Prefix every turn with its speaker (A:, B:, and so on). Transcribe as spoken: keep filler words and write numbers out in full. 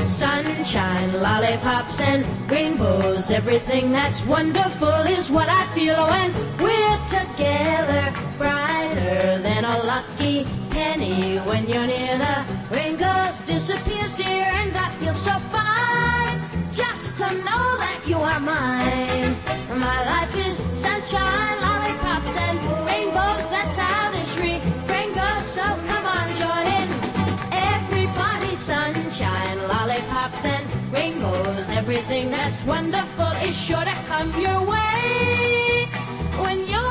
A: Sunshine, lollipops, and rainbows. Everything that's wonderful is what I feel when we're together. Brighter than a lucky penny when you're near. The rain goes, disappears, dear, and I feel so fine just to know that you are mine. My life is sunshine, lollipops, and rainbows. That's how this refrain goes. So come on, join in. Everybody, sunshine, lollipops, and rainbows. Everything that's wonderful is sure to come your way when you're